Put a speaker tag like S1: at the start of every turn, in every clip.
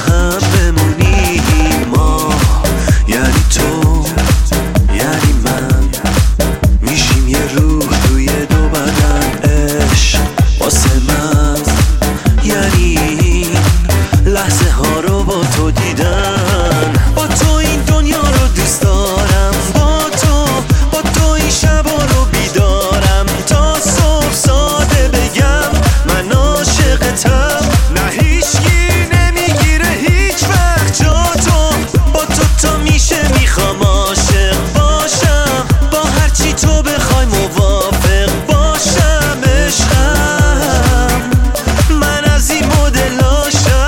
S1: هم بمونیم ما، یعنی تو یعنی من، میشیم یه روح توی دو بدن. عشق واسه من یعنی این لحظه ها رو با تو دیدن. با تو این دنیا رو دوست دارم، با تو این شبا رو بیدارم، تا صبح ساده بگم من عاشقتم. نه هیچکی نمیگیره هیچ وقت جا تو، با تو تا میشه میخوام عاشق باشم، با هرچی تو بخوای موافق باشم. عشقم من از این مدلاشم.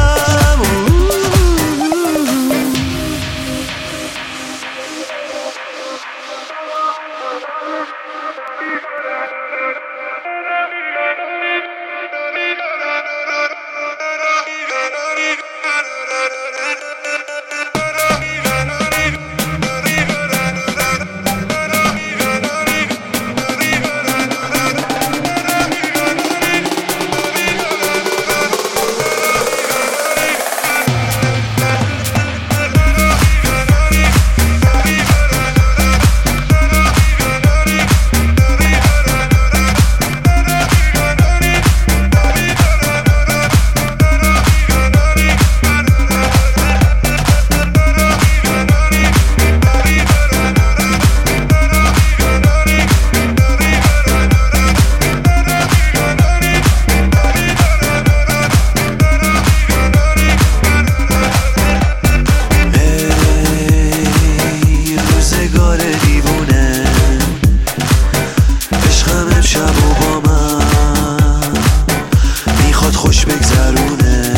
S1: خوش بگذرونه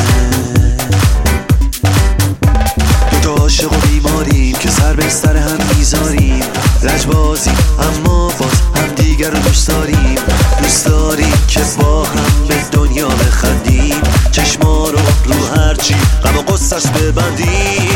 S1: دوتا عاشق و بیماریم که سر به سر هم میذاریم، لجبازیم اما باز هم دیگر رو دوست داریم که با هم به دنیا بخندیم، چشما رو هرچی غم و غصه‌اش ببندیم.